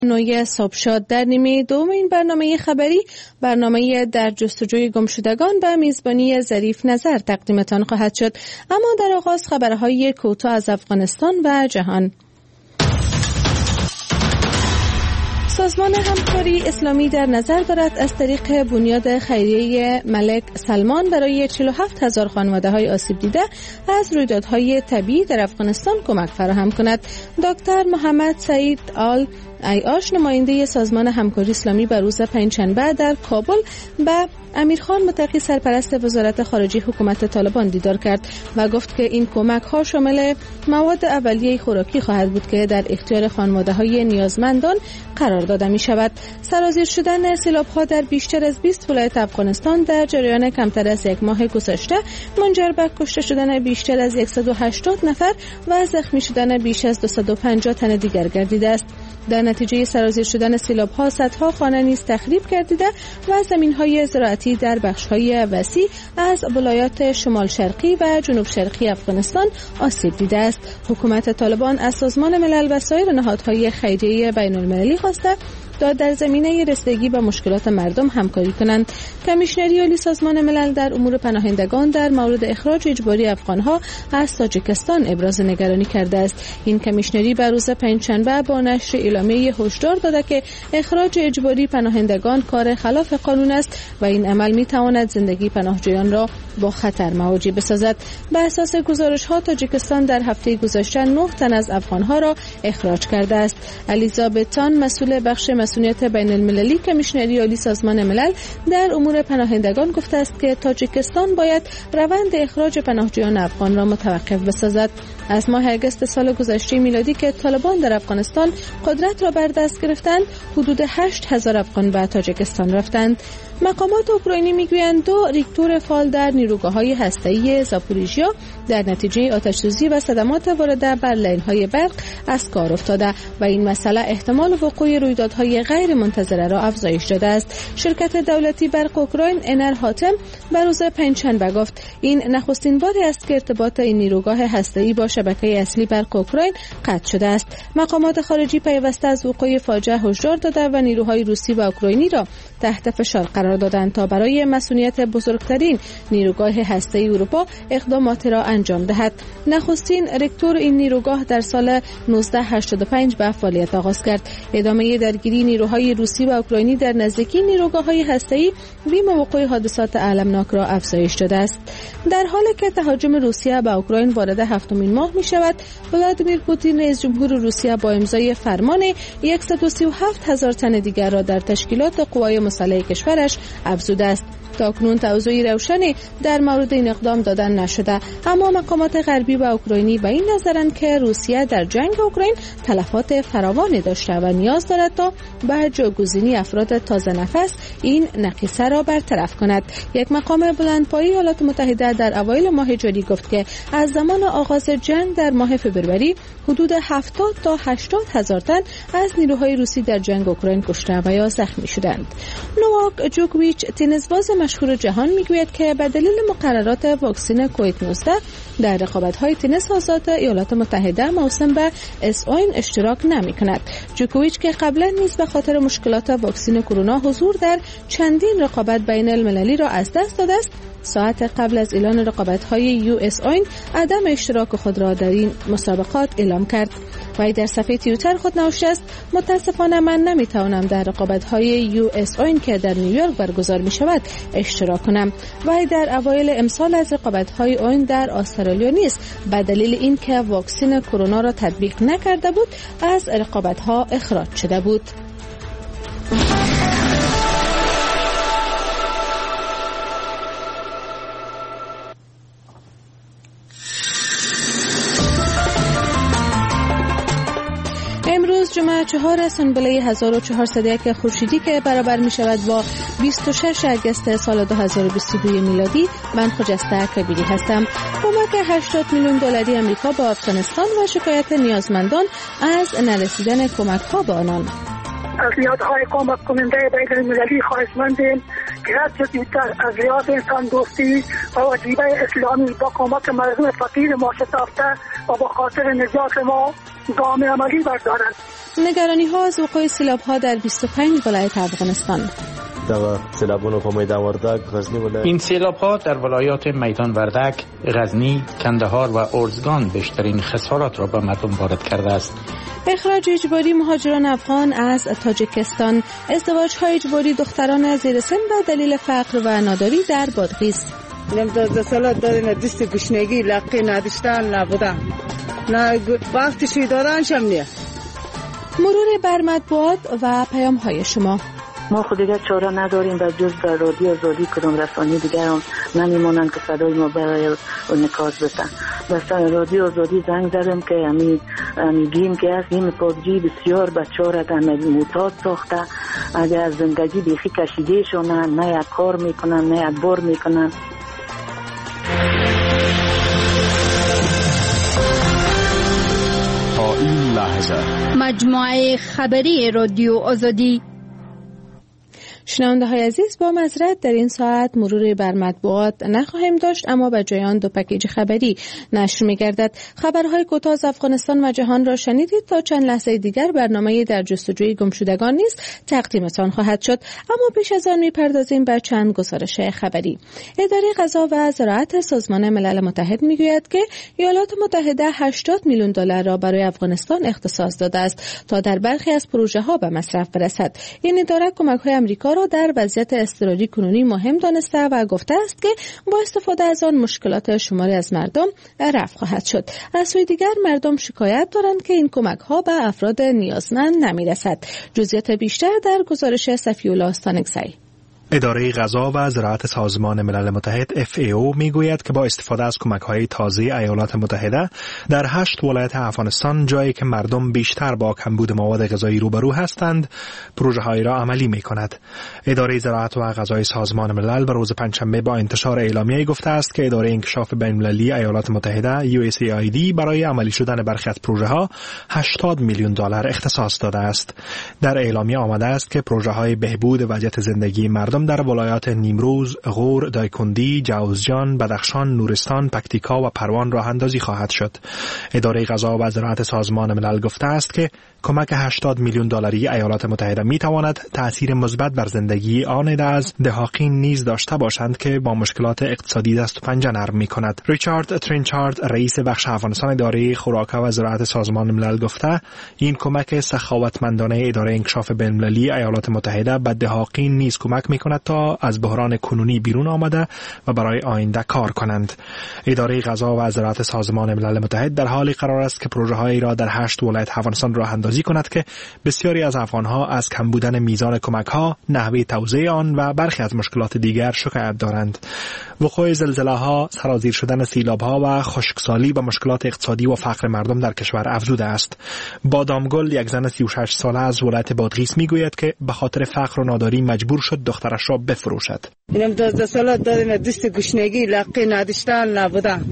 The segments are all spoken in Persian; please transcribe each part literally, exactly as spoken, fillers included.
نوی صبح شاد در نیمه دوم این برنامه خبری، برنامه در جستجوی گمشدگان به میزبانی ظریف نظر تقدیمتان خواهد شد. اما در آغاز خبرهای کوتاه از افغانستان و جهان. سازمان همکاری اسلامی در نظر دارد از طریق بنیاد خیریه ملک سلمان برای چهل و هفت هزار خانواده‌های آسیب دیده از رویدادهای طبیعی در افغانستان کمک فراهم کند. دکتر محمد سعید آل ایاش نماینده سازمان همکاری اسلامی بر روز پنجشنبه در کابل به امیرخان متقی سرپرست وزارت خارجه حکومت طالبان دیدار کرد و گفت که این کمک ها شامل مواد اولیه خوراکی خواهد بود که در اختیار خانواده های نیازمندان قرار داده می شود. سرازیر شدن سیلاب ها در بیشتر از بیست ولایت افغانستان در جریان کمتر از یک ماه گذشته منجر به کشته شدن بیشتر از صد و هشتاد نفر و زخمی شدن بیش از دویست و پنجاه تن دیگر گردیده است. در نتیجه سرازیر شدن سیلاب‌ها صدها خانه نیز تخریب گردیده و زمین‌های زراعتی در بخش‌های وسیع از ولایات شمال شرقی و جنوب شرقی افغانستان آسیب دیده است. حکومت طالبان از سازمان ملل و سایر نهادهای خیریه بین‌المللی خواسته تا در زمینه رسیدگی به مشکلات مردم همکاری کنند. کمیشنری عالی سازمان ملل در امور پناهندگان در مورد اخراج اجباری افغان‌ها از تاجیکستان ابراز نگرانی کرده است. این کمیشنری بر روز پنجشنبه با نشر اعلامیه هشدار داده که اخراج اجباری پناهندگان کار خلاف قانون است و این عمل می‌تواند زندگی پناهجویان را با خطر مواجه بسازد. به اساس گزارش‌ها تاجیکستان در هفته گذشته نه تن از افغان‌ها را اخراج کرده است. الیزابتان مسئول بخش مسئولیت بین المللی کمیشنری عالی سازمان ملل در امور پناهندگان گفته است که تاجیکستان باید روند اخراج پناهجویان افغان را متوقف بسازد. از ماه اگست سال گذشته میلادی که طالبان در افغانستان قدرت را بر دست گرفتند، حدود هشت هزار افغان به تاجیکستان رفتند. مقامات اوکراینی میگویند دو ریکتور فعال در نیروگاه‌های هسته‌ای زاپوریژیا در نتیجه آتش‌سوزی و صدمات وارده بر لین‌های برق از کار افتاده و این مسئله احتمال وقوع رویدادهای غیر منتظره را افزایش داده است. شرکت دولتی برق اوکراین انر هاتم بر روز پنجشنبه گفت این نخستین باری است که ارتباط این نیروگاه هسته‌ای با شبکه اصلی برق اوکراین قطع شده است. مقامات خارجی پیوسته از وقوع فاجعه هشدار داده و نیروهای روسی و اوکراینی را تحت فشار قرار دادند تا برای مسئولیت بزرگترین نیروگاه هسته‌ای اروپا اقدامات را انجام دهد. نخستین رکتور این نیروگاه در سال نوزده هشتاد و پنج به فعالیت آغاز کرد. ادامه درگیری نیروهای روسی و اوکراینی در نزدیکی نیروگاه‌های هسته‌ای بیم وقوع حادثات المناک را افزایش داده است. در حالی که تهاجم روسیه به اوکراین وارد هفتمین ماه می شود، ولادیمیر پوتین رئیس جمهور روسیه با امضای فرمان صد و سی و هفت هزار تن دیگر را در تشکیلات قوای مسلح کشورش افزوده است. تاکنون توضیحی روشنی در مورد این اقدام دادن نشده، اما مقامات غربی و اوکراینی به این نظرند که روسیه در جنگ اوکراین تلفات فراوانی داشته و نیاز دارد تا به جاگزینی افراد تازه نفس این نقیصه را برطرف کند. یک مقام بلندپایه ایالات متحده در اوایل ماه جاری گفت که از زمان آغاز جنگ در ماه فوریه حدود هفتاد تا هشتاد هزار تن از نیروهای روسی در جنگ اوکراین کشته و یا زخمی شدند. نوواک جوکوویچ تنیسباز مشهور جهان میگوید که به دلیل مقررات واکسن کووید نوزده در رقابت‌های تنیس آزاد ایالات متحده موسم به اس اوین اشتراک نمی‌کند. جوکوویچ که قبلا نیز به خاطر مشکلات واکسن کرونا حضور در چندین رقابت بین المللی را از دست داده است، ساعت قبل از اعلان رقابت‌های یو اس اوین عدم اشتراک خود را در این مسابقات اعلام کرد. وی در صفحه توییتر خود نوشته است: متاسفانه من نمیتوانم در رقابت‌های یو اس اوین که در نیویورک برگزار می‌شود اشتراک کنم. وی در اوایل امسال از رقابت‌های اوین در استرالیا نیز به دلیل اینکه واکسن کرونا را تطبیق نکرده بود از رقابت‌ها اخراج شده بود. امروز جمعه چهار سنبله هزار و چهارصد و یک خورشیدی که برابر می شود با بیست و شش اگست سال دو هزار و بیست و دو میلادی، من خجسته کبیری هستم. کمک هشتاد میلیون دلاری امریکا با افغانستان و شکایت نیازمندان از نرسیدن کمک ها به آنان. از نهادهای کمک کننده بین المللی خواهشمندیم که هر چه زودتر از ریاض انسان دوستی و وجیبه اسلامی با کمک مردم فقیر ما شتافته و با خاطر نجات ما گام عملی بردارند. نگرانی ها از وقوع سیلاب ها در بیست و پنج ولایت افغانستان. این سیلاب ها در ولایات میدان وردک، غزنی، کندهار و ارزگان بیشترین خسارات را به مردم وارد کرده است. اخراج اجباری مهاجران افغان از تاجیکستان، ازدواج های اجباری دختران زیر سن و دلیل فقر و ناداری در بادغیس. دوازده ساله دادن دست گشنگی لقی نداشتن نبودن، نه وقتشوی دادنشم نیه. مرور بر مطبوعات و پیام های شما. ما خود دیگر چاره نداریم و جز در رادیو آزادی کدام رسانه دیگر هم نمیمونند که صدای ما برای نکات بتن. بس رادیو آزادی زنگ زدم که همین گیم که هست این پابجی بسیار بچه ها را در معتاد ساخته، اگر از زندگی بیخی کشیده شونن، نه یک کار میکنن نه یک بار میکنن. تا این لحظه مجموعه خبری رادیو آزادی. شنونده های عزیز، با معذرت در این ساعت مروری بر مطبوعات نخواهیم داشت، اما به جای آن دو پکیج خبری نشر می گردد. خبرهای کوتاه از افغانستان و جهان را شنیدید. تا چند لحظه دیگر برنامه در جستجوی گمشدگان نیز تقدیمتان خواهد شد، اما پیش از آن می پردازیم به چند گزارش خبری. اداره غذا و زراعت سازمان ملل متحد می گوید که ایالات متحده هشتاد میلیون دلار را برای افغانستان اختصاص داده است تا در برخی از پروژه ها به مصرف برسد. این اداره کمک های آمریکا را در وضعیت اضطراری کنونی مهم دانسته و گفته است که با استفاده از آن مشکلات شماری از مردم رفع خواهد شد. از سوی دیگر مردم شکایت دارند که این کمک ها به افراد نیازمند نمی رسد. جزئیات بیشتر در گزارش صفی‌الله استانکزی. اداره غذا و زراعت سازمان ملل متحد اف ای او میگوید که با استفاده از کمک‌های تازه ایالات متحده در هشت ولایت افغانستان، جایی که مردم بیشتر با کمبود مواد غذایی روبرو هستند، پروژه‌هایی را عملی می‌کند. اداره زراعت و غذای سازمان ملل به روز پنجشنبه با انتشار اعلامیه‌ای گفته است که اداره انکشاف بین‌المللی ایالات متحده یو اس ای آی دی برای عملی شدن برخی از پروژه‌ها هشتاد میلیون دلار اختصاص داده است. در اعلامیه آمده است که پروژه‌های بهبود وضعیت زندگی مردم در ولایات نیمروز، غور، دایکندی، جوزجان، بدخشان، نورستان، پکتیکا و پروان راه اندازی خواهد شد. اداره غذا و زراعت سازمان ملل گفته است که کمک هشتاد میلیون دلاری ایالات متحده می تواند تأثیر مثبت بر زندگی آن از دهاقین نیز داشته باشند که با مشکلات اقتصادی دست و پنجه نرم می کند. ریچارد ترینچارد، رئیس بخش افغانستان اداره خوراک و زراعت سازمان ملل گفته این کمک سخاوتمندانه اداره انکشاف بین‌المللی ایالات متحده به دهاقین نیز کمک می کند تا از بحران کنونی بیرون آمده و برای آینده کار کنند. اداره غذا و زراعت سازمان ملل متحد در حالی قرار است که پروژه‌هایی را در هشت ولایت افغانستان راه اندازی کند که بسیاری از افغان‌ها از کم بودن میزان کمک‌ها، نحوه توزیع آن و برخی از مشکلات دیگر شکایت دارند. وقوع زلزله‌ها، سرازیر شدن سیلاب‌ها و خشکسالی به مشکلات اقتصادی و فقر مردم در کشور افزوده است. بادامگل، یک زن سی و شش ساله از ولایت بادغیس میگوید که به خاطر فقر و ناداری مجبور شد دخترش را بفروشد. اینم دوازده ساله دادن دست گشنگی لقی نداشتن نبودن،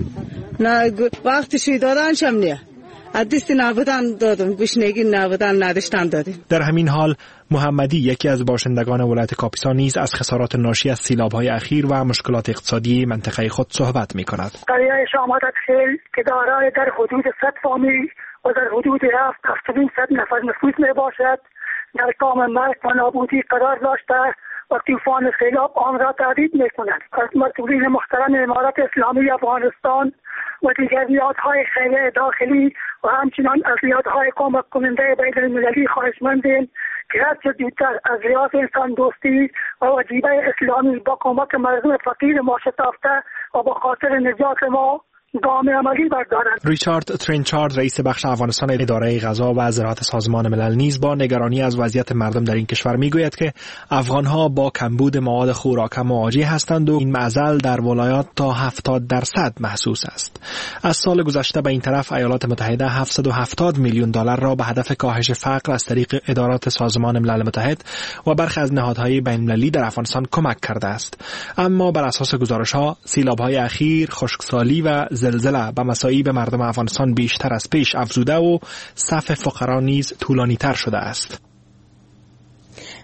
نه وقتشوی دادنشم نیه. دست نبودن دادم، گشنگی نبودن نداشتن دادیم. در همین حال محمدی، یکی از باشندگان ولایت کاپیسا، نیز از خسارات ناشی از سیلاب‌های اخیر و مشکلات اقتصادی منطقه خود صحبت می‌کند. قریه شامادت خیل که دارای در حدود صد فامیل و در حدود هفت هفتاد صد نفر نفوس میباشد در کام مرگ و نابودی قرار داشته و طوفان سیلاب آن را تهدید می‌کند. از مسئولین محترم امارت اسلامی افغانستان و دیگر نهادهای خیریه داخلی و همچنان از نهادهای کمک کننده بین‌المللی خواهشمندیم که هرچه زودتر از لحاظ انسان دوستی و وجیبه اسلامی با کمک مردم فقیر ما شتافته و با خاطر نجات ما گام عملی بردارند. ریچارد ترینچارد، رئیس بخش افغانستان اداره غذا و زراعت سازمان ملل، نیز با نگرانی از وضعیت مردم در این کشور میگوید که افغانها با کمبود مواد خوراک مواجه هستند و این معضل در ولایات تا هفتاد درصد محسوس است. از سال گذشته به این طرف ایالات متحده هفتصد و هفتاد میلیون دلار را به هدف کاهش فقر از طریق ادارات سازمان ملل متحد و برخی از نهادهای بین‌المللی در افغانستان کمک کرده است. اما بر اساس گزارش‌ها، سیلاب‌های اخیر، خشکسالی و زلزله به مصائب مردم افغانستان بیشتر از پیش افزوده و صف فقرا نیز طولانی تر شده است.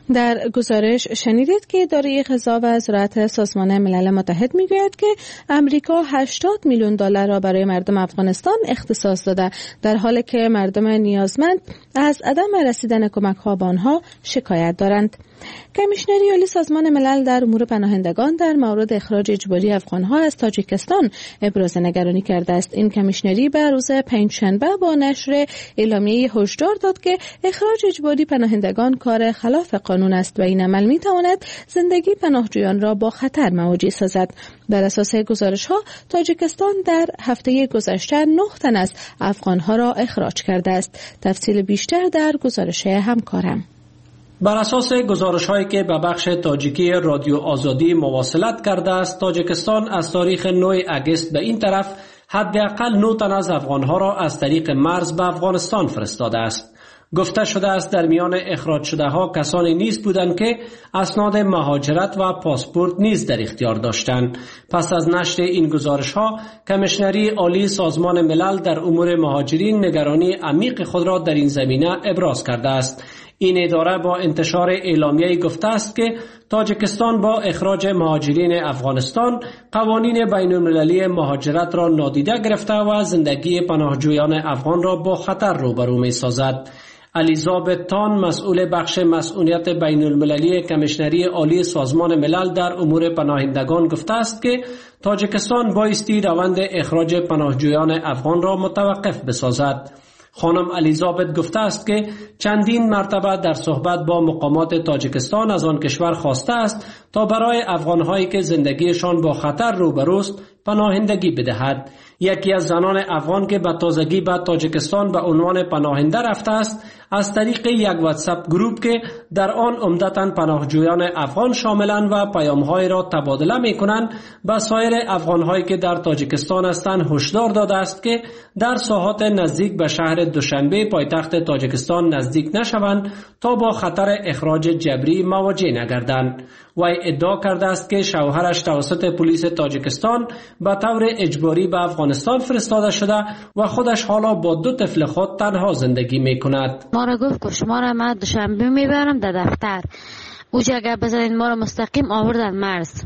در گزارش شنیدید که اداره غذا و زراعت سازمان ملل متحد میگوید که امریکا هشتاد میلیون دلار را برای مردم افغانستان اختصاص داده، در حالی که مردم نیازمند از عدم رسیدن کمک‌ها به آنها شکایت دارند. کمیشنری عالی سازمان ملل در امور پناهندگان در مورد اخراج اجباری افغان‌ها از تاجیکستان ابراز نگرانی کرده است. این کمیشنری به روز پنجشنبه با نشر اعلامیه هشدار داد که اخراج اجباری پناهندگان کار خلاف قانون است و این عمل می‌تواند زندگی پناهجویان را با خطر مواجه سازد. بر اساس گزارش‌ها تاجیکستان در هفته گذشته نه تن از افغان‌ها را اخراج کرده است. تفصیل بیشتر در گزارش همکارم. بر اساس گزارش‌هایی که به بخش تاجیکی رادیو آزادی مواصلت کرده است، تاجیکستان از تاریخ نه اگست به این طرف حداقل نه تن از افغان‌ها را از طریق مرز به افغانستان فرستاده است. گفته شده است در میان اخراج شده ها کسانی نیز بودند که اسناد مهاجرت و پاسپورت نیز در اختیار داشتند. پس از نشر این گزارش ها، کمیشنری عالی سازمان ملل در امور مهاجرین نگرانی عمیق خود را در این زمینه ابراز کرده است. این اداره با انتشار اعلامیه‌ای گفته است که تاجیکستان با اخراج مهاجرین افغانستان قوانین بین المللی مهاجرت را نادیده گرفته و زندگی پناهجویان افغان را با خطر روبرو می‌سازد. الیزابت تان، مسئول بخش مسئولیت بین المللی کمیشنری عالی سازمان ملل در امور پناهندگان گفته است که تاجیکستان بایستی روند اخراج پناهجویان افغان را متوقف بسازد. خانم الیزابت گفته است که چندین مرتبه در صحبت با مقامات تاجیکستان از آن کشور خواسته است تا برای افغان‌هایی که زندگیشان با خطر روبروست پناهندگی بدهد. یکی از زنان افغان که به تازگی به تاجیکستان به عنوان پناهنده رفته است، از طریق یک واتساپ گروپ که در آن عمدتاً پناهجویان افغان شاملند و پیام‌های را تبادله می‌کنند، به سایر افغان‌هایی که در تاجیکستان هستند هشدار داده است که در ساحات نزدیک به شهر دوشنبه پایتخت تاجیکستان نزدیک نشوند تا با خطر اخراج جبری مواجه نگردند. وی ادعا کرده است که شوهرش توسط پلیس تاجیکستان به طور اجباری به افغانستان فرستاده شده و خودش حالا با دو طفل خود تنها زندگی میکند. ما را گفت که شما را من دوشنبه میبرم در دفتر، اوجا اگر بزنید ما را مستقیم آوردن مرز.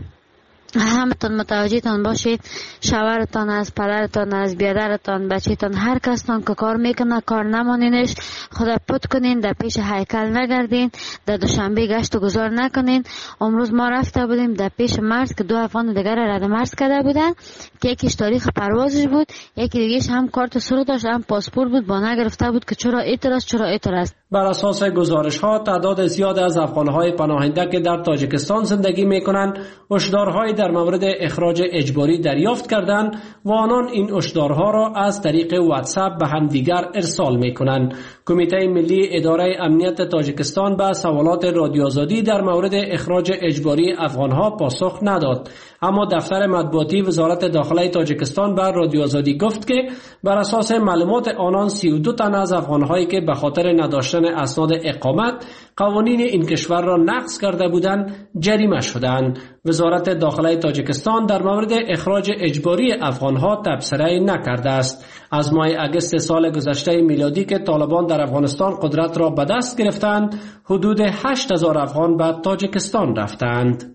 همتون متوجهتان باشید، شوهرتان از پدرتان از بیادرتان بچهتان هر کستان که کار میکنه کار نمانینش، خدا پت کنین، در پیش هیکل نگردین، در دوشنبه گشت و گذار نکنین. امروز ما رفته بودیم در پیش مرز که دو افغان دیگر رد مرز کرده بودن که یکیش تاریخ پروازش بود، یکی دیگهش هم کارت سرخ داشت هم پاسپورت بود، با نگرفته بود که چرا اعتراض چرا اعتراض. بر اساس گزارش ها تعداد زیاد از افغان‌های پناهنده که در تاجیکستان زندگی میکنند هشدارهای در مورد اخراج اجباری دریافت کردند و آنان این هشدارها را از طریق واتساپ به هم دیگر ارسال میکنند. کمیته ملی اداره امنیت تاجیکستان به سوالات رادیو آزادی در مورد اخراج اجباری افغان‌ها پاسخ نداد، اما دفتر مطبوعاتی وزارت داخله تاجیکستان به رادیو آزادی گفت که بر اساس معلومات آنان سی و دو تن از افغان‌هایی که به خاطر نداشتن اسناد اقامت قوانین این کشور را نقض کرده بودند جریمه شدند. وزارت داخله تاجیکستان در مورد اخراج اجباری افغان‌ها تبصره نکرده است. از ماه اگست سال گذشته میلادی که طالبان در افغانستان قدرت را به دست گرفتند، حدود هشت هزار افغان به تاجیکستان رفتند.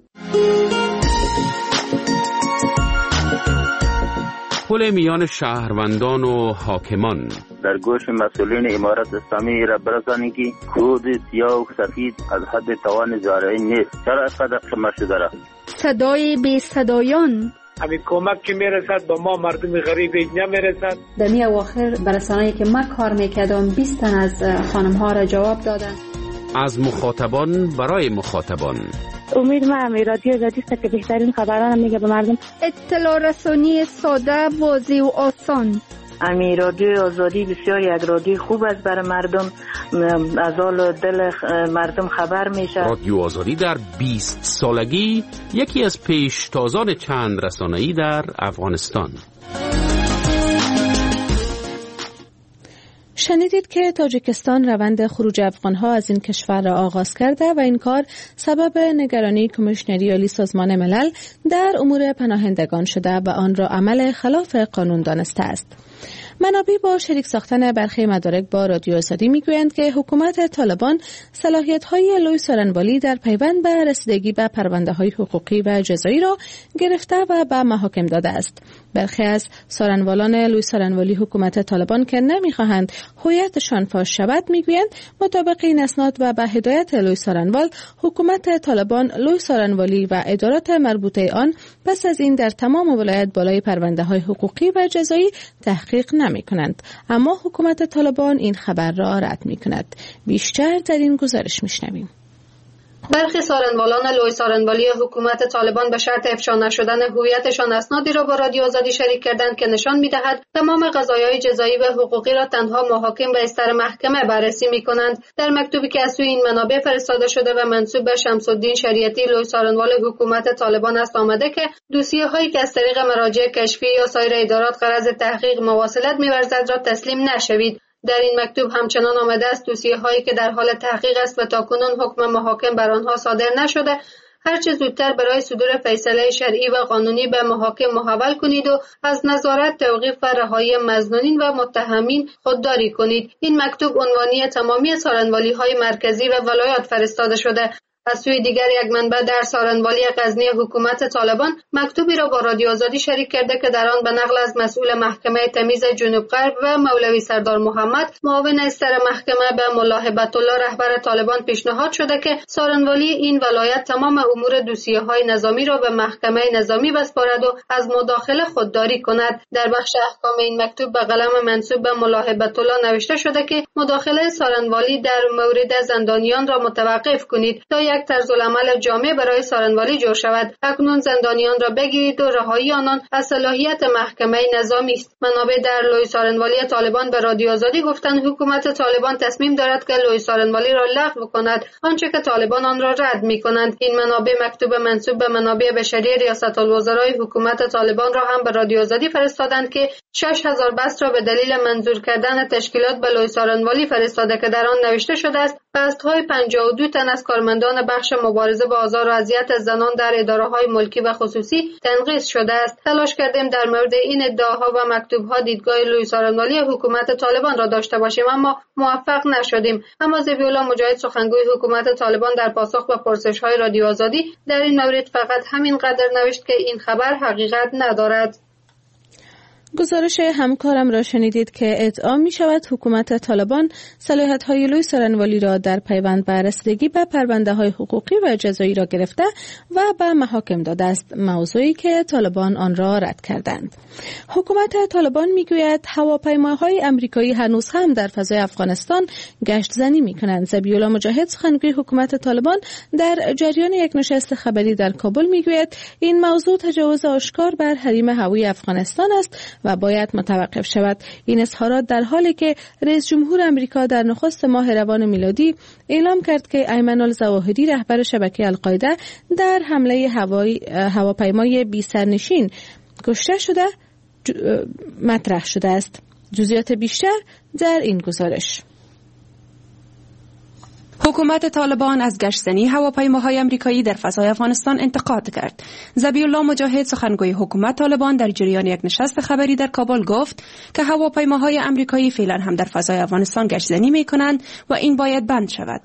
پل میان شهروندان و حاکمان در گوش مسئولین امارت اسلامی را برسانید که خود سیاه و سفید از حد توان زارعی نیست. چرا اینقدر خمه شده را؟ صدای بی صدایان همین کمک که میرسد با ما مردم غریب نمیرسد. در می اواخر برسانه‌ای که من کار میکردم بیست تن از خانم ها را جواب دادن. از مخاطبان برای مخاطبان. امید من امی رادیو آزادی است که بهترین خبران میگه به مردم. اطلاع رسانی ساده، واضح و آسان. امی رادیو آزادی بسیار یک رادیو خوب است برای مردم، از حال دل مردم خبر میشه. رادیو آزادی در بیست سالگی یکی از پیشتازان چند رسانه‌ای در افغانستان. شنیدید که تاجیکستان روند خروج افغانها از این کشور را آغاز کرده و این کار سبب نگرانی کمیشنری عالی سازمان ملل در امور پناهندگان شده و آن را عمل خلاف قانون دانسته است. منابع با شریک ساختن برخی مدارک با رادیو آزادی میگویند که حکومت طالبان صلاحیت‌های لوی سارنوالی در پیوند به رسیدگی به پرونده‌های حقوقی و جزایی را گرفته و به محاکم داده است. برخی از سارنوالان لوی سارنوالی حکومت طالبان که نمی‌خواهند هویتشان فاش شود میگویند مطابق این اسناد و به هدایت لوی سارنوال حکومت طالبان لوی سارنوالی و ادارات مربوطه آن پس از این در تمام ولایت بالای پرونده‌های حقوقی و جزایی تحقیق نمی‌کنند، اما حکومت طالبان این خبر را رد می‌کند. بیشتر در این گزارش می‌شنویم. برخی سارنوالان لوی سارنوالی حکومت طالبان به شرط افشا نشدن هویتشان اسنادی را با رادیو آزادی شریک کردند که نشان می‌دهد تمام قضایای جزایی و حقوقی را تنها محاکم و استر محکمه بررسی می‌کنند. در مکتوبی که از سوی این منابع فرستاده شده و منسوب به شمس الدین شریعتی لوی سارنوال حکومت طالبان است آمده که دوسیه‌هایی که از طریق مراجع کشفی یا سایر ادارات غرض تحقیق مواصلت می‌ورزد را تسلیم نشوید. در این مکتوب همچنان آمده است دوسیه هایی که در حال تحقیق است و تاکنون حکم محاکم بر آنها صادر نشده هرچه زودتر برای صدور فیصله شرعی و قانونی به محاکم محول کنید و از نظارت توقیف و رهایی مظنونین و متهمین خودداری کنید. این مکتوب عنوانی تمامی سارنوالی های مرکزی و ولایات فرستاده شده. از سوی دیگر یک منبع در سارنوالی غزنی حکومت طالبان مکتوبی را با رادیو آزادی شریک کرده که در آن به نقل از مسئول محکمه تمیز جنوب غرب و مولوی سردار محمد معاون استر محکمه به ملا هبت الله رهبر طالبان پیشنهاد شده که سارنوالی این ولایت تمام امور دوسیه های نظامی را به محکمه نظامی بسپارد و از مداخله خودداری کند. در بخش احکام این مکتوب به قلم منسوب به ملا هبت الله نوشته شده که مداخله سارنوالی در مورد زندانیان را متوقف کنید تا یک طرز العمل جامع برای سارنوالی جور شود. اکنون زندانیان را بگیرید و رهایی آنان از صلاحیت محکمه نظامی است. منابع در لوی سارنوالی طالبان به رادیو آزادی گفتند حکومت طالبان تصمیم دارد که لوی سارنوالی را لغو کند، آنچه که طالبان آن را رد می‌کنند. این منابع مکتوب منسوب به منابع بشری ریاست الوزرای حکومت طالبان را هم به رادیو آزادی فرستادند که شش هزار بست را به دلیل منظور کردن تشکیلات به لوی سارنوالی فرستاده که در آن نوشته شده است بست‌های پنجاه و دو تن از کارمندان بخش مبارزه با آزار و اذیت زنان در اداره‌های ملکی و خصوصی تنقیص شده است. تلاش کردیم در مورد این ادعاها و مکتوب‌ها دیدگاه لوی سارنوالی حکومت طالبان را داشته باشیم اما موفق نشدیم. اما ذبیح‌الله مجاهد سخنگوی حکومت طالبان در پاسخ به پرسش‌های رادیو آزادی در این مورد فقط همین قدر نوشت که این خبر حقیقت ندارد. گزارش همکارم را شنیدید که ادعا می شود حکومت طالبان صلاحیت‌های لوی سارنوالی را در پیوند به رسیدگی به پرونده‌های حقوقی و جزایی را گرفته و به محاکم داده است، موضوعی که طالبان آن را رد کردند. حکومت طالبان می گوید هواپیماهای آمریکایی هنوز هم در فضای افغانستان گشت زنی می کنند. ذبیح‌الله مجاهد سخنگوی حکومت طالبان در جریان یک نشست خبری در کابل می گوید این موضوع تجاوز آشکار بر حریم هوایی افغانستان است و باید متوقف شود. این اظهارات در حالی که رئیس جمهور آمریکا در نخست ماه روان میلادی اعلام کرد که ایمن الظواهری رهبر شبکه القاعده در حمله هوایی هواپیمای بی سرنشین کشته شده مطرح شده است. جزئیات بیشتر در این گزارش. حکومت طالبان از گشتزنی هواپیماهای آمریکایی در فضای افغانستان انتقاد کرد. ذبیح‌الله مجاهد سخنگوی حکومت طالبان در جریان یک نشست خبری در کابل گفت که هواپیماهای آمریکایی فعلا هم در فضای افغانستان گشتزنی می‌کنند و این باید بند شود.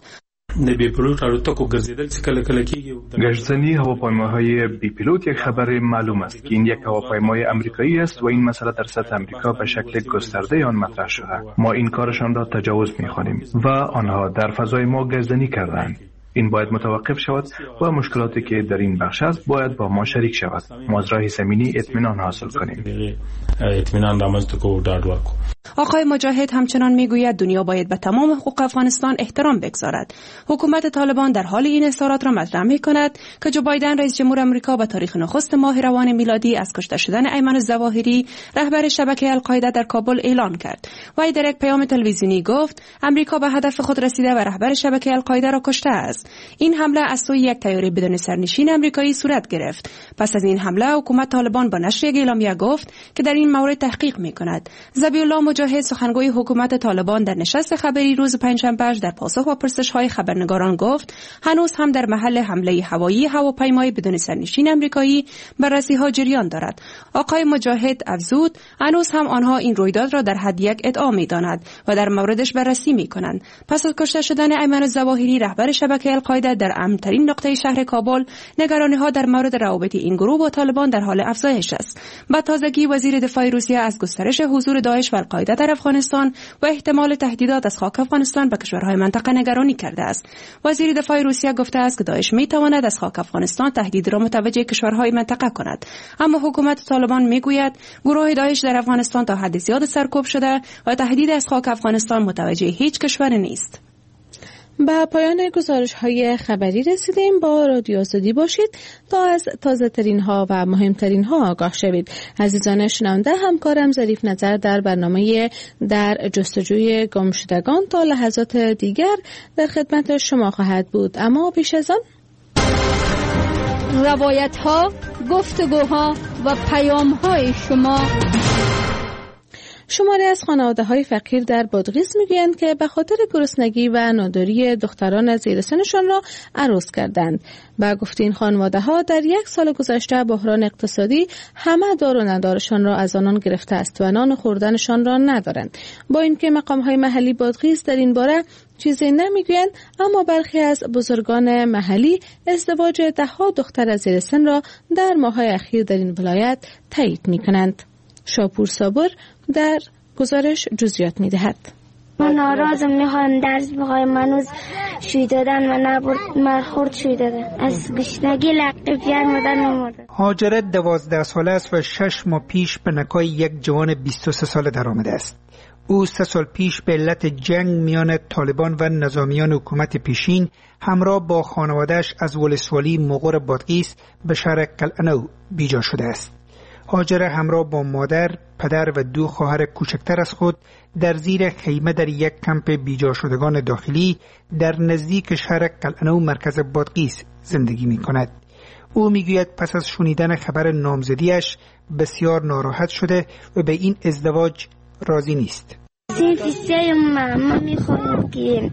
گشتزنی هواپیماهای بی پیلوت یک خبر معلوم است که این یک هواپیمای آمریکایی است و این مسئله در سطح آمریکا به شکل گسترده آن مطرح شده. ما این کارشان را تجاوز می‌خوانیم و آنها در فضای ما گشتزنی کردند. این باید متوقف شود و مشکلاتی که در این بخش است باید با ما شریک شود. ما از راه زمینی اطمینان حاصل کنیم. اطمینان رامنځته کو ډاډ ورکو. آقای مجاهد همچنان میگوید دنیا باید به تمام حقوق افغانستان احترام بگذارد. حکومت طالبان در حال این اظهارات را مطرح می‌کند که جو بایدن رئیس جمهور آمریکا به تاریخ نخست ماه روان میلادی از کشته شدن ایمن الظواهری رهبر شبکه القاعده در کابل اعلان کرد. وی در یک پیام تلویزیونی گفت امریکا به هدف خود رسیده و رهبر شبکه القاعده را کشته است. این حمله از سوی یک طیاره بدون سرنشین آمریکایی صورت گرفت. پس از این حمله حکومت طالبان با نشر یک اعلامیه گفت که در این مورد تحقیق می‌کند. ذبیح‌الله مجاهد سخنگوی حکومت طالبان در نشست خبری روز پنجشنبه در پاسخ به پرسش‌های خبرنگاران گفت هنوز هم در محل حمله هوایی هواپیمای بدون سرنشین آمریکایی بر رسی‌ها جریان دارد. آقای مجاهد افزود هنوز هم آنها این رویداد را در حد یک ادعا می‌دانند و در موردش بررسی می‌کنند. پس از کشته شدن ایمن الظواهری رهبر شبکه القاعده در امن‌ترین نقطه شهر کابل، نگرانی‌ها در مورد روابط این گروه با طالبان در حال افزایش است. با تازگی وزیر دفاع روسیه از گسترش حضور داعش و القاعده در افغانستان و احتمال تهدیدات از خاک افغانستان به کشورهای منطقه نگرانی کرده است. وزیر دفاع روسیه گفته است که داعش می‌تواند از خاک افغانستان تهدید را متوجه کشورهای منطقه کند، اما حکومت طالبان می‌گوید گروه داعش در افغانستان تا حد زیاد سرکوب شده و تهدید از خاک افغانستان متوجه هیچ کشور نیست. با پایان گزارش های خبری رسیدیم. با رادیو آزادی باشید تا از تازه ترین ها و مهمترین ها آگاه شوید. عزیزان شنونده، همکارم ظریف نظر در برنامه در جستجوی گمشدگان تا لحظات دیگر در خدمت شما خواهد بود. اما پیش از آن روایت ها، گفتگوها و پیام های شما. شماری از خانواده‌های فقیر در بادغیس میگویند که به خاطر گرسنگی و ناداری دختران زیر سنشان را عروس کردند. با گفته این خانواده‌ها در یک سال گذشته بحران اقتصادی همه دار و ندارشان را از آنان گرفته است و نان خوردنشان را ندارند. با اینکه مقام‌های محلی بادغیس در این باره چیزی نمیگویند، اما برخی از بزرگان محلی ازدواج ده‌ها دختر زیر سن را در ماه‌های اخیر در این ولایت تایید می‌کنند. شاپور صابر در گزارش جزئیات می‌دهد. من ناراضم، میخوام درس بخوایم، منوز شوی دادن و نبرد مرخورد شوی دادن، از گشنگی لقی پیار مدن نمورد. هاجره دوازده ساله است و شش ماه پیش به نکای یک جوان بیست و سه ساله در آمده است. او سه سال پیش به علت جنگ میان طالبان و نظامیان حکومت پیشین همراه با خانواده‌اش از ولسوالی مغور بادغیس به شهر کلعنو بیجا شده است. هاجره همراه با مادر، پدر و دو خواهر کوچکتر از خود در زیر خیمه در یک کمپ بیجا شدگان داخلی در نزدیک شهر کلعنو مرکز بادغیس زندگی می کند. او می گوید پس از شنیدن خبر نامزدیش بسیار ناراحت شده و به این ازدواج راضی نیست. سیفیسته ما می خواهیم که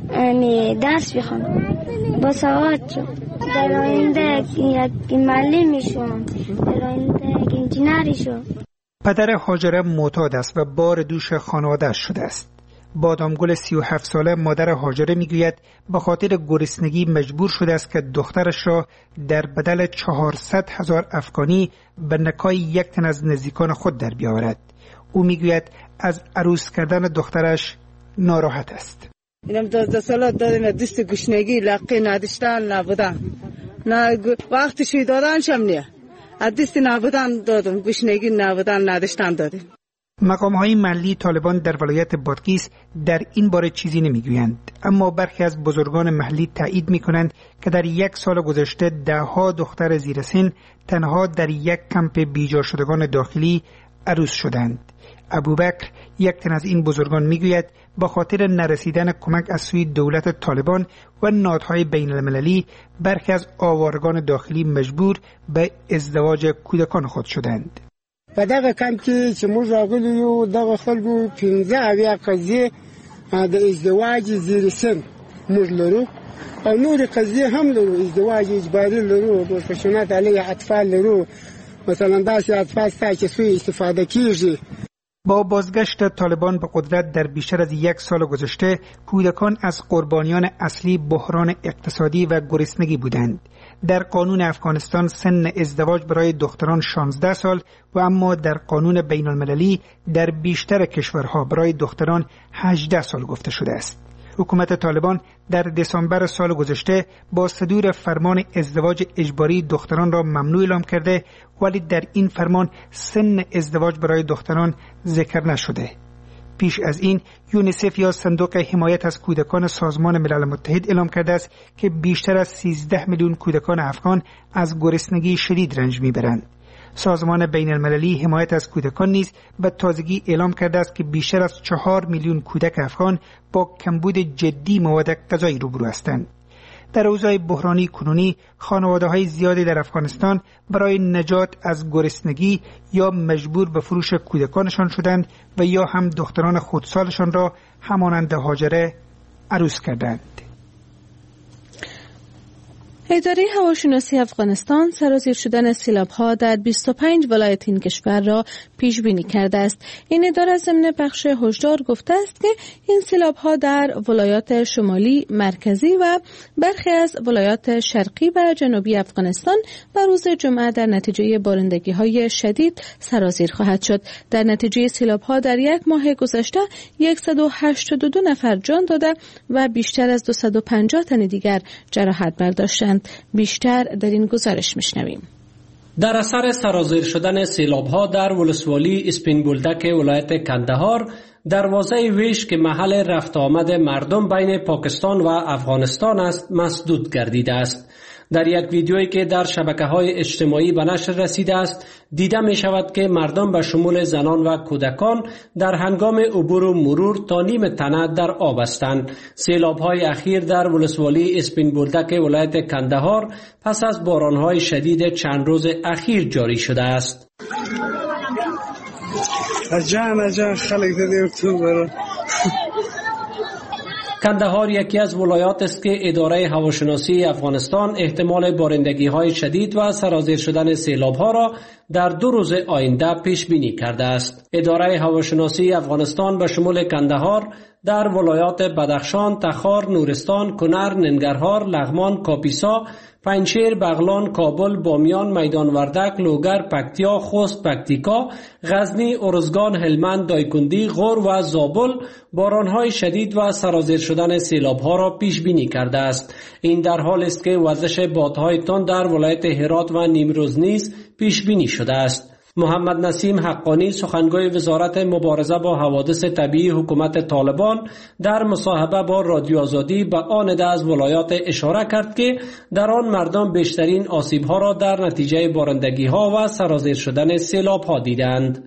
درس بخونم با سواد شد، در آینده یک معلم میشم، در آینده یک انجینری شم. پدر هاجره معتاد است و بار دوش خانواده‌اش شده است. بادامگل سی و هفت ساله مادر هاجره میگوید به خاطر گرسنگی مجبور شده است که دخترش را در بدل چهارصد هزار افغانی به نکای یک تن از نزدیکان خود در بیاورد. او میگوید از عروس کردن دخترش ناراحت است. اینم دوازده ساله دادم دست گشنگی لقی نداشتن نبودن، نه وقتی شوی دادن شم نیه، از دست نبودن دادم، گشنگی نبودن نداشتن دادم. مقام های محلی طالبان در ولایت بادغیس در این باره چیزی نمیگویند، اما برخی از بزرگان محلی تایید میکنند که در یک سال گذشته ده ها دختر زیر سن تنها در یک کمپ بیجا شدگان داخلی عروس شدند. ابوبکر یک تن از این بزرگان میگوید با خاطر نرسیدن کمک از سوی دولت طالبان و نهادهای بین المللی برخی از آوارگان داخلی مجبور به ازدواج کودکان خود شدند. په دغه کم کې چې موږ راغلي یو دغه خلکو پنځه اویا قضیې د ازدواج زیر سن موږ لرو او نورې قضیې هم لرو، ازدواج اجباري لرو، روشنات علیه اطفال لرو، مثلا داسې اطفال ستا چې سوی استفاده کیږي. با بازگشت طالبان به قدرت در بیشتر از یک سال گذشته کودکان از قربانیان اصلی بحران اقتصادی و گرسنگی بودند. در قانون افغانستان سن ازدواج برای دختران شانزده سال و اما در قانون بین المللی در بیشتر کشورها برای دختران هجده سال گفته شده است. حکومت طالبان در دسامبر سال گذشته با صدور فرمان ازدواج اجباری دختران را ممنوع اعلام کرده، ولی در این فرمان سن ازدواج برای دختران ذکر نشده. پیش از این یونیسف یا صندوق حمایت از کودکان سازمان ملل متحد اعلام کرده است که بیشتر از سیزده میلیون کودکان افغان از گرسنگی شدید رنج میبرند. سازمان بین المللی حمایت از کودکان نیز به تازگی اعلام کرده است که بیشتر از چهار میلیون کودک افغان با کمبود جدی مواد غذایی روبرو هستند. در اوضاع بحرانی کنونی خانواده‌های زیادی در افغانستان برای نجات از گرسنگی یا مجبور به فروش کودکانشان شدند و یا هم دختران خودسالشان را همانند هاجره عروس کردند. اداره هواشناسی افغانستان سرازیر شدن سیلاب‌ها در بیست و پنج ولایت این کشور را پیش بینی کرده است. این اداره ضمن بخش هشدار گفته است که این سیلاب‌ها در ولایات شمالی، مرکزی و برخی از ولایات شرقی و جنوبی افغانستان به روز جمعه در نتیجه بارندگی‌های شدید سرازیر خواهد شد. در نتیجه سیلاب‌ها در یک ماه گذشته صد و هشتاد و دو نفر جان داده و بیشتر از دویست و پنجاه تن دیگر جراحت برداشتند. بیشتر در این گزارش میشنویم. در اثر سرازیر شدن سیلاب‌ها در ولسوالی اسپین بولدک ولایت کندهار، دروازه ویش که محل رفت آمد مردم بین پاکستان و افغانستان است مسدود گردیده است. در یک ویدیویی که در شبکه‌های اجتماعی به نشر رسیده است دیده می شود که مردم به شمول زنان و کودکان در هنگام عبور و مرور تا نیم تنه در آب هستند. سیلاب‌های اخیر در ولسوالی اسپین بولدک ولایت کندهار پس از باران‌های شدید چند روز اخیر جاری شده است. کندهار یکی از ولایات است که اداره هواشناسی افغانستان احتمال بارندگی‌های شدید و سرازیر شدن سیلاب‌ها را در دو روز آینده پیش بینی کرده است. اداره هواشناسی افغانستان به شمول کندهار در ولایات بدخشان، تخار، نورستان، کنر، ننگرهار، لغمان، کاپیسا، پنجشیر، بغلان، کابل، بامیان، میدان وردک، لوگر، پکتیا، خوست، پکتیکا، غزنی، ارزگان، هلمند، دایکندی، غور و زابل بارانهای شدید و سرازیر شدن سیلاب‌ها را پیش بینی کرده است. این در حالی است که وزش بادهای تند در ولایت هرات و نیمروز نیز پیش بینی شده است. محمد نسیم حقانی سخنگوی وزارت مبارزه با حوادث طبیعی حکومت طالبان در مصاحبه با رادیو آزادی به آن عده از ولایات اشاره کرد که در آن مردم بیشترین آسیب‌ها را در نتیجه بارندگی‌ها و سرازیر شدن سیلاب‌ها دیدند.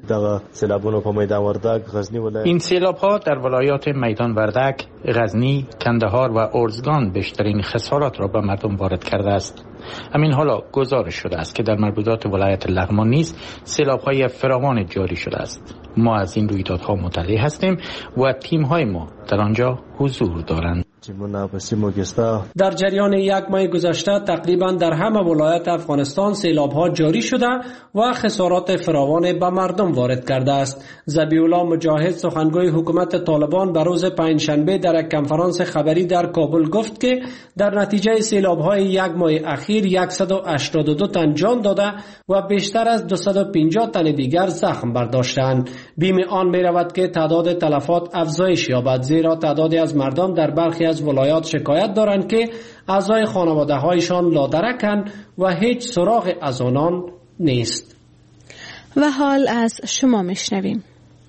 این سیلاب‌ها در ولایات میدان وردک، غزنی، کندهار و ارزگان بیشترین خسارات را به مردم وارد کرده است. همین حالا گزارش شده است که در مربوطات ولایت لغمان نیز سیلاب‌های فراوان جاری شده است. ما از این رویدادها مطلع هستیم و تیم‌های ما در آنجا حضور دارند. در جریان یک ماه گذشته تقریبا در همه ولایات افغانستان سیلاب‌ها جاری شده و خسارات فراوان به مردم وارد کرده است. ذبیح‌الله مجاهد سخنگوی حکومت طالبان به روز پنجشنبه در یک کنفرانس خبری در کابل گفت که در نتیجه سیلاب‌های یک ماه اخیر صد و هشتاد و دو تن جان داده و بیشتر از دویست و پنجاه تن دیگر زخم برداشتند. بیم آن می‌رود که تعداد تلفات افزایش یابد، زیرا تعدادی از مردم در برخی از ولایات شکایت دارند که اعضای خانواده‌هایشان لادرکند و هیچ سراغ از آنان نیست. و حال از شما میشنویم.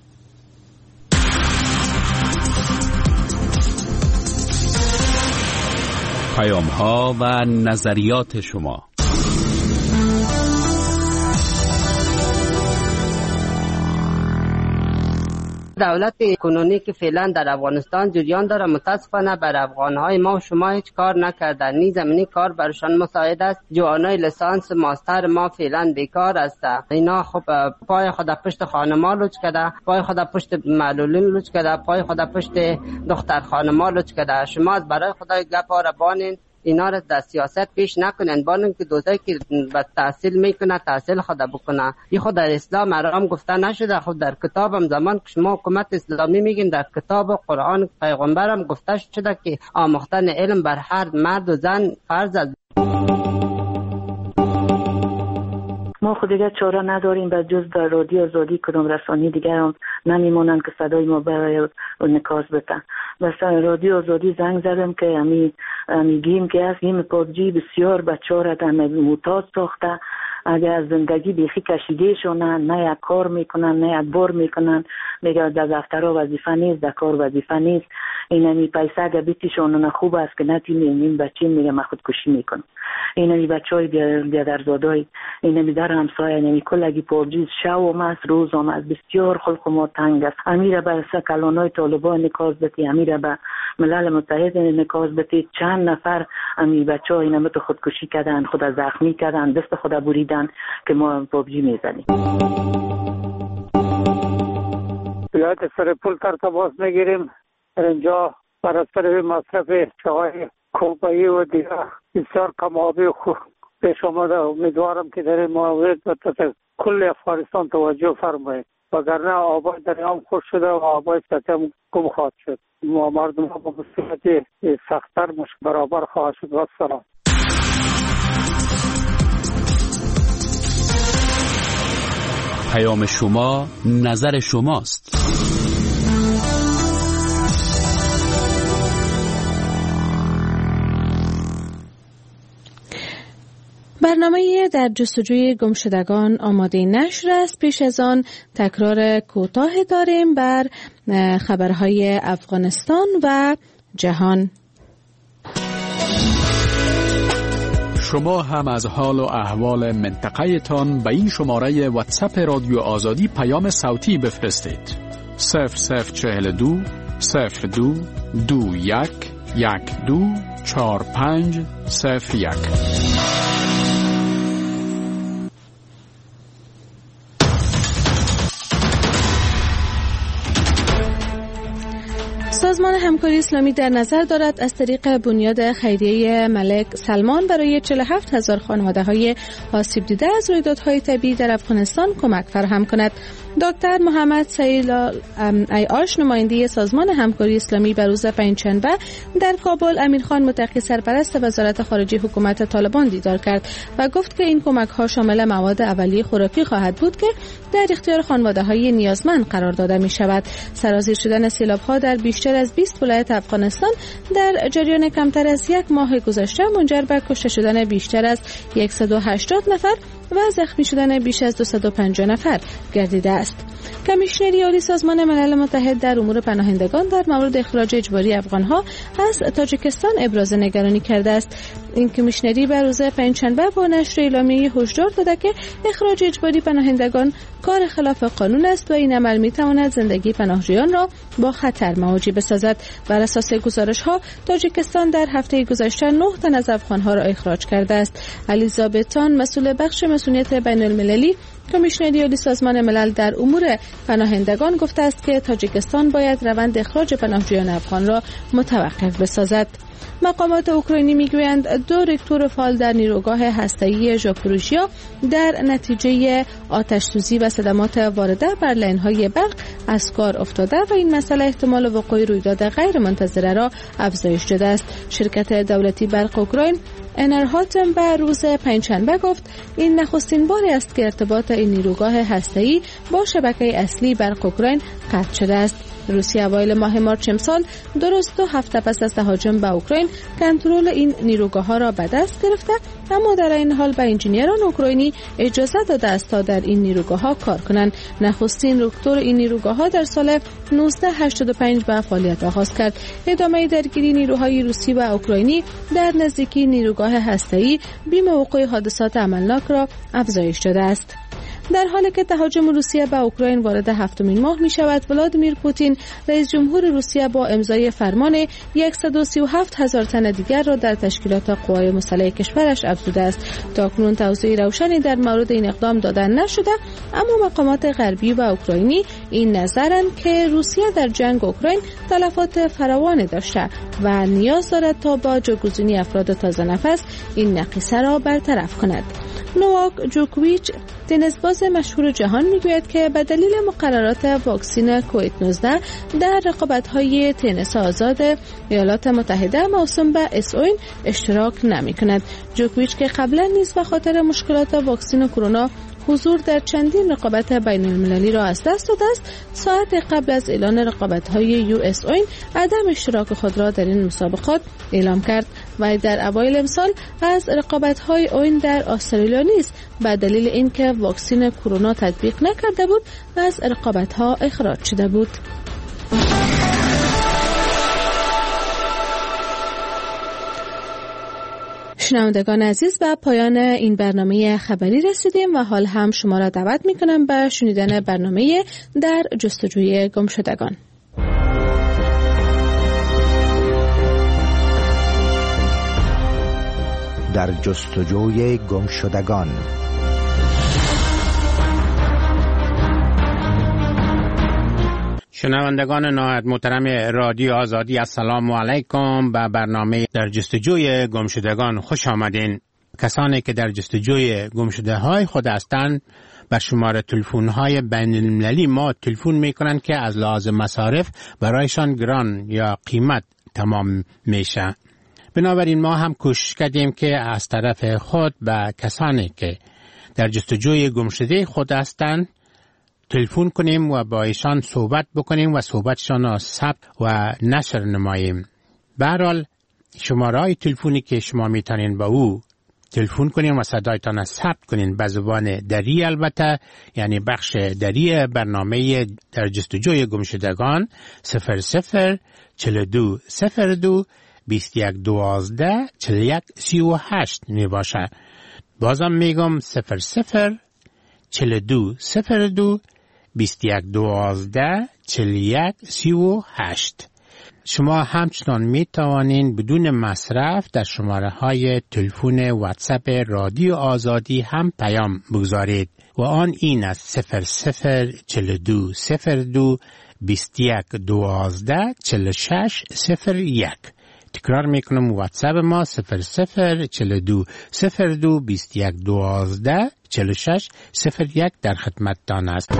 پیام‌ها و نظریات شما. دولت کنونی که فعلا در افغانستان جریان داره متاسفانه بر افغانهای ما و شما هیچ کار نکردن. نی زمینی کار برشان مساعد است. جوانای لیسانس ماستر ما فعلا بیکار است. اینا خب پای خود پشت خانما لوچ کرده، پای خود پشت معلولین لوچ کرده، پای خود پشت دختر خانما لوچ کرده. شما از برای خدای گپا را بانین، اینا را در سیاست پیش نکنن. بانن که دوستایی که به تحصیل میکنه تحصیل خود بکنه. این خود در اسلام حرام گفته نشده. خود در کتابم زمان که شما حکومت اسلامی میگین در کتاب و قرآن پیغمبرم گفته شده که آموختن علم بر هر مرد و زن فرض است. ما خود دیگر چاره نداریم به جز در رادیو آزادی کدام رسانی دیگر هم نمیمونن که صدای ما برای نکاز بتن. مثلا رادیو آزادی زنگ زدم که امی امی گیم که از گیم پابجی بسیار بچه ها را در معتاد ساخته اگر از زندگی بیخی کشیده شونن، نه یک کار میکنن نه یک بار میکنن، میگه در دفترها وظیفه نیست، در کار وظیفه نیست، اینمی پیسه اگر بیتیشون خوب است که نتیمی این بچه میگه من خودکشی میکنم. اینمی بچه های بیادرزاده های اینمی در همسایه اینمی کلگی پابجیز شو هم است روز هم است، بسیار خلق ما تنگ است. امیره به کلان های طالبان نکاز بتی، امیره به ملل متحد نکاز بتی، چند نفر امی بچه ها اینمی تو خودکشی کردن، خود زخمی کردن، دست خود بریدن که ما پابجی میزنیم. ولایت سرپل تر تماس میگیریم. اینجا بر اثر مصرف چای کوبایی و دیگر بسیار کمابی خوب پیش آمده. امیدوارم که در این مورد کل افغانستان توجه فرمایید، وگرنه آبای دریام خوش شده و آبای سطح هم گم خواهد شد. ما مردم ها با مصیبت سختتر برابر خواهد شد. و السلام. پیام شما نظر شماست. برنامه در جستجوی گمشدگان آماده نشر است. پیش از آن تکرار کوتاه داریم بر خبرهای افغانستان و جهان. شما هم از حال و احوال منطقه تان به این شماره واتساپ رادیو آزادی پیام صوتی بفرستید. صفر صفر چهل دو صفر دو دو یک یک دو چهار پنج صفر یک. سازمان همکاری اسلامی در نظر دارد از طریق بنیاد خیریه ملک سلمان برای چهل و هفت هزار خانواده‌های آسیب دیده از رویدادهای طبیعی در افغانستان کمک فراهم کند. دکتر محمد سیلال ایاش نماینده سازمان همکاری اسلامی به روز پنجشنبه در کابل امیرخان متقی سرپرست وزارت خارجه حکومت طالبان دیدار کرد و گفت که این کمک‌ها شامل مواد اولیه خوراکی خواهد بود که در اختیار خانواده‌های نیازمند قرار داده می‌شود. سرازیر شدن سیلاب‌ها در بیشتر از بیست ولایت افغانستان در جریان کمتر از یک ماه گذشته منجر به کشته شدن بیشتر از صد و هشتاد نفر و زخمی شدن بیش از دویست و پنجاه نفر گردیده است. کمیشنری عالی سازمان ملل متحد در امور پناهندگان در مورد اخراج اجباری افغان‌ها از تاجیکستان ابراز نگرانی کرده است. این کمیشنری به روز پنجشنبه با نشر اعلامیه هشدار داده که اخراج اجباری پناهندگان کار خلاف قانون است و این عمل می‌تواند زندگی پناهجویان را با خطر مواجه بسازد. بر اساس گزارش‌ها تاجیکستان در هفته گذشته نه تن از افغان‌ها را اخراج کرده است. علی ضابطان مسئول بخش مسئولیت بین‌المللی کمیشنری عالی سازمان ملل در امور پناهندگان گفته است که تاجیکستان باید روند اخراج پناهجویان افغان را متوقف بسازد. مقامات اوکراینی میگویند دو راکتور فعال در نیروگاه هسته‌ای ژاپوروژیا در نتیجه آتش سوزی و صدمات وارده بر لاین‌های برق از کار افتاده و این مسئله احتمال وقوع رویداد غیر منتظره را افزایش داده است. شرکت دولتی برق اوکراین انرهاتم به روز پنجشنبه گفت این نخستین باری است که ارتباط این نیروگاه هسته‌ای با شبکه اصلی برق اوکراین قطع شده است. روسیه اوایل ماه مارچ امسال درست دو هفته پس از تهاجم به اوکراین کنترل این نیروگاه‌ها را به دست گرفته، اما در این حال به انجینیران اوکراینی اجازه داده است تا در این نیروگاه‌ها کار کنند. نخستین راکتور این نیروگاه‌ها در سال نوزده هشتاد و پنج به فعالیت آغاز کرد. ادامه درگیری نیروهای روسی و اوکراینی در نزدیکی نیروگاه هسته‌ای بیم وقوع حادثات عملناک را افزایش داده است. در حالی که تهاجم روسیه به اوکراین وارد هفتمین ماه می شود، ولادیمیر پوتین رئیس جمهور روسیه با امضای فرمان صد و سی و هفت هزار تن دیگر را در تشکیلات قوای مسلح کشورش افزوده است. تاکنون توضیح روشنی در مورد این اقدام دادن نشده، اما مقامات غربی و اوکراینی این نظرند که روسیه در جنگ اوکراین تلفات فراوانی داشته و نیاز دارد تا با جاگزینی افراد تازه نفس این نقیصه را برطرف کند. نوواک جوکوویچ تنیسباز مشهور جهان میگوید که به دلیل مقررات واکسن کووید نوزده در رقابت‌های تنیس آزاد ایالات متحده موسوم به اس اوین اشتراک نمی‌کند. جوکوویچ که قبلا نیز به خاطر مشکلات واکسن کرونا حضور در چندین رقابت بین المللی را از دست داده است، ساعت قبل از اعلان رقابت‌های یو اس اوین عدم اشتراک خود را در این مسابقات اعلام کرد. و در اوایل امسال از رقابت‌های اوین در استرالیا نیز به دلیل اینکه واکسن کرونا تطبیق نکرده بود از رقابت‌ها اخراج شده بود. شنوندگان عزیز، به پایان این برنامه خبری رسیدیم و حال هم شما را دعوت می‌کنم به شنیدن برنامه در جستجوی گمشدگان. در جستجوی گمشدگان. شنوندگان نهایت محترم رادیو آزادی، السلام علیکم. به برنامه در جستجوی گمشدگان خوش آمدین. کسانی که در جستجوی گمشده های خود هستند به شماره تلفن های بین المللی ما تلفن میکنند که از لحاظ مصارف برایشان گران یا قیمت تمام میشه. بنابراین ما هم کوشش کردیم که از طرف خود به کسانی که در جستجوی گمشده خود هستند تلفن کنیم و با ایشان صحبت بکنیم و صحبتشان را ثبت و نشر نماییم. به هر حال شماره تلفنی که شما میتونین با او تلفن کنین و صدایتان را ثبت کنین به زبان دری، البته یعنی بخش دری برنامه در جستجوی گمشدگان صفر صفر چهل دو صفر دو بیست یک دوازده چهل یک سی و هشت می باشه. بازم میگم صفر صفر چهل دو صفر دو بیست یک دوازده چهل یک سی و هشت. شما همچنان می توانین بدون مصرف در شماره های تلفن واتساپ رادیو آزادی هم پیام بگذارید و آن این است صفر صفر چهل دو صفر دو بیست یک دوازده چهل شش صفر یک. تکرار میکنم واتساپ ما صفر صفر چهل دو صفر دو بیست یک دوازده چهل شش صفر یک در خدمتتان است.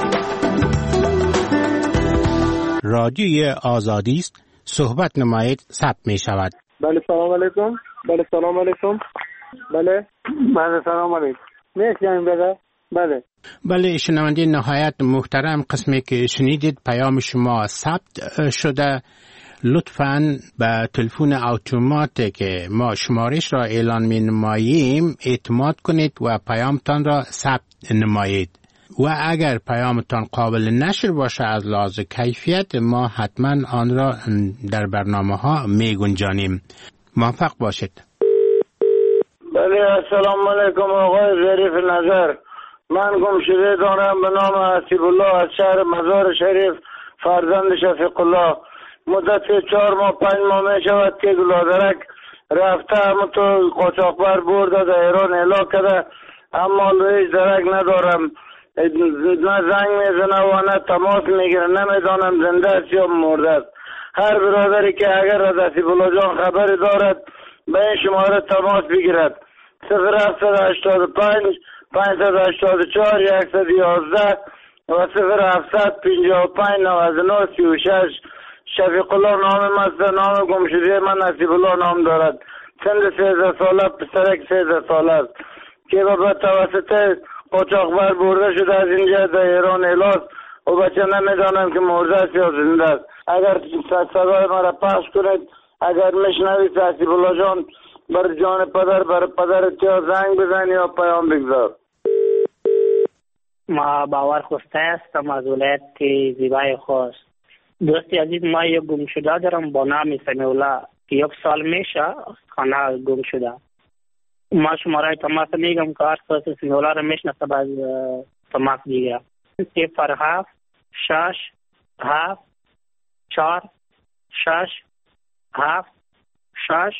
رادیوی آزادی است، صحبت نمایید، ثبت می شود. بله سلام علیکم. بله سلام علیکم. بله بله سلام علیکم. میشنوید بله بله بله شنونده نهایت محترم، قسمی که شنیدید پیام شما ثبت شده. لطفاً به تلفن اتومات که ما شمارش را اعلان می نماییم اعتماد کنید و پیامتان را ثبت نمایید و اگر پیامتان قابل نشر باشه از لحاظ کیفیت ما حتما آن را در برنامه ها می گنجانیم. موفق باشید. بله السلام علیکم آقای ظریف نظر. من گمشده دارم به نام حسیب الله از شهر مزار شریف، فرزند شفیق الله. مدت چهار ماه پنج ماه می شود که گلادرک رفته همون تو قاچاقبر برده در ایران اعلا کرده، اما هیچ درک ندارم، نه زنگ میزنه و نه تماس میگیره، نمیدانم زنده است یا مرده است. هر برادری که اگر از حسیب الله جان خبری دارد به این شماره تماس بگیرد. صفر هفتصد و هشتاد و پنج پانصد و هشتاد و چهار صد و یازده و صفر هفتصد پنجاه و پنج نود و نه سی و شش. شفیق الله نام است، نام گمشده من حسیب الله نام دارد. سن سیزده ساله، پسرک سیزده ساله است که به توسط قاچاقبر برده شده از اینجا در ایران اعلاست و بچه نمیدانم که مرده است یا زنده است. اگر صدای مرا پخش کنید، اگر میشنوید حسیب الله جان بر جان پدر بر پدر یا زنگ بزن یا پیام بگذار. ما باور خوسته هستم از ولایت زیبای خوست. دوستی عزیز، ما یک گم شده دارم با نام سمیع الله که یک سال میشه خانه گم شده. ما شماره تماس میگم که هر کس سمیع الله را میشناسه باز تماس دیگه. صفر هفت شش هفت چهار شش هفت شش